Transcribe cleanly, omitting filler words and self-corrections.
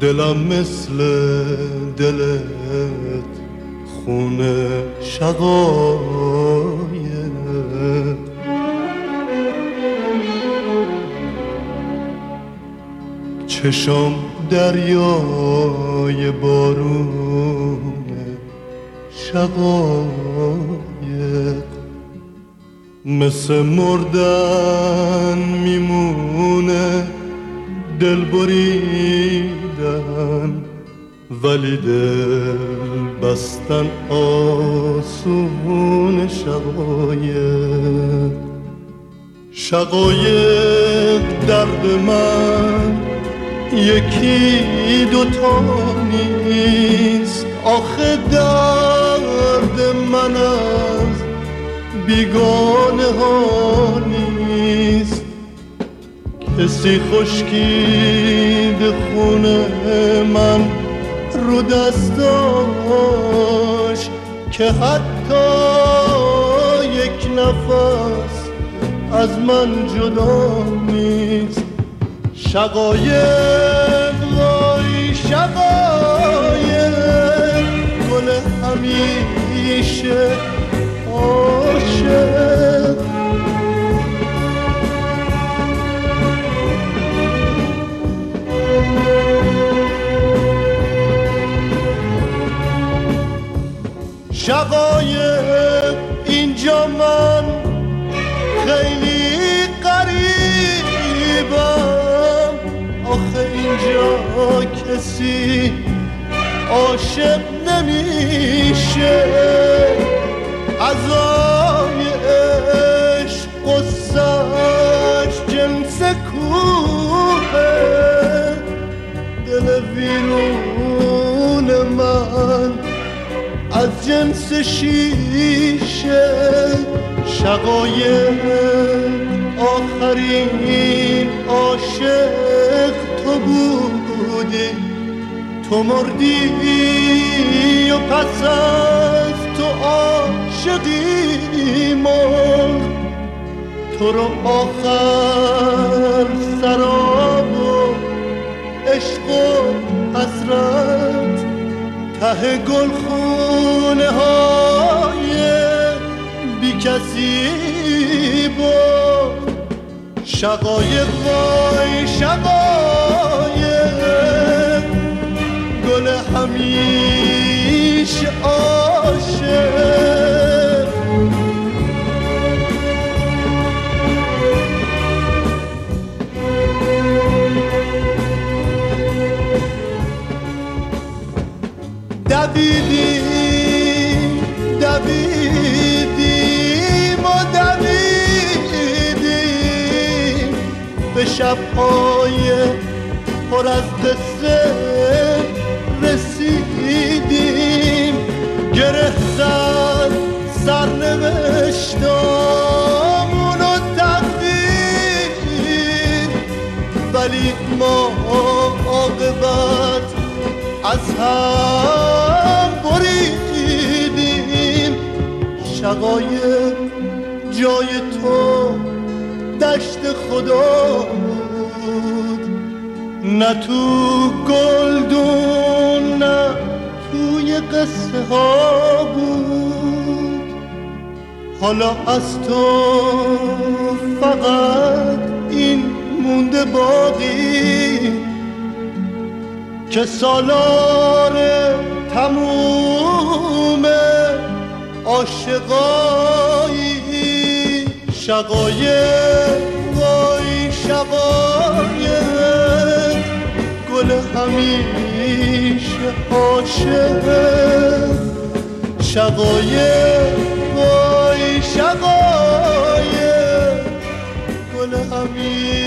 دلم مثل دلت خونه شقایه، چشم دریای بارونه شقایه، مثل مردن میمونه دل بریدن، ولی دل بستن آسون شقایق. شقایق درد من یکی دوتا نیست، آخه درد من از بیگانه ها نیست. کسی خشکید خونه من رو دستاش که حتی یک نفس از من جدا نیست. شقایق وای شقایق، گل همیشه عاشق. شقایق اینجا من خیلی غریبم، آخه اینجا کسی عاشق نمیشه. عزای عشق قصه‌اش جنس کوه، دل ویرون من از جنس شیشه. شقایق آخرین عاشق تو بودی، تو مردی و پس از تو عاشقی مرد. تو رو آخر سراب و عشق و حسرت ته گلخونه های بی کسی بود. شقایق وای شقایق، گل همیشه عاشق. دویدیم و دویدیم به شب‌های پر از قصه رسیدیم. گره زد سرنوشتامون و تقدیر، ولی ما عاقبت از هم بریدیم. شقایق جای تو دشت خدا بود، نه تو گلدون نه توی قصه ها بود. حالا از تو فقط این مونده باقی که سالار تموم عاشقایی. شقایق وای شقایق، گل همیشه عاشق. شقایق وای شقایق، گل همیشه